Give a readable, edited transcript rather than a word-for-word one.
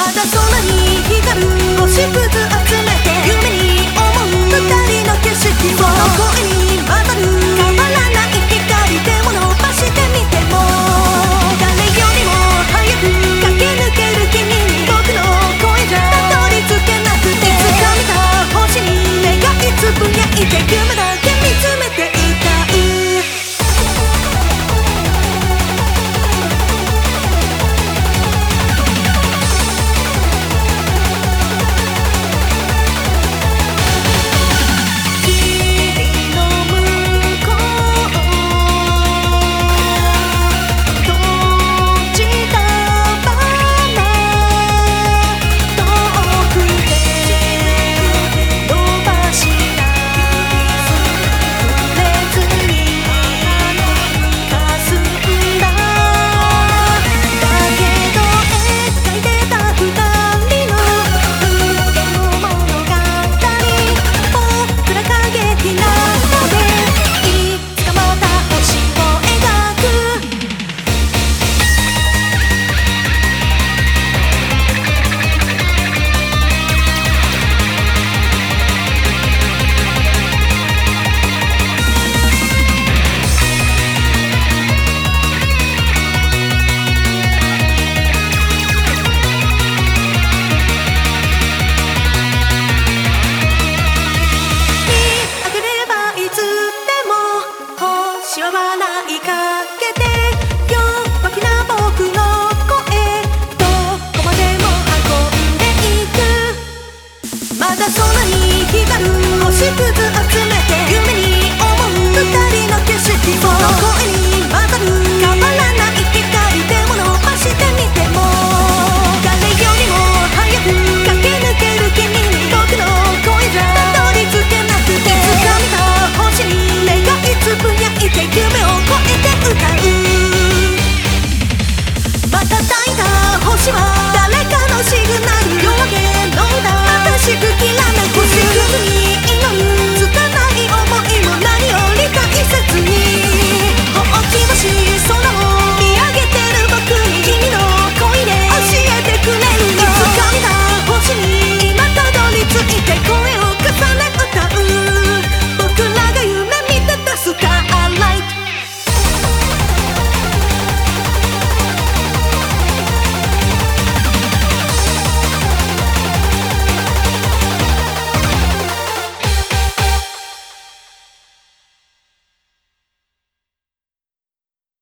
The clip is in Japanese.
だ空に光る星屑集めて夢に思う二人の景色を声に混ざる変わらない光でも伸ばしてみても誰よりも早く駆け抜ける君に僕の声じゃたどり着けなくていつか見た星に願いつぶやいて夢だけ見つめて歌う笑いかけて弱気な僕の声どこまでも運んでいくまだ空に光る星屑集めて夢に思う二人の景色を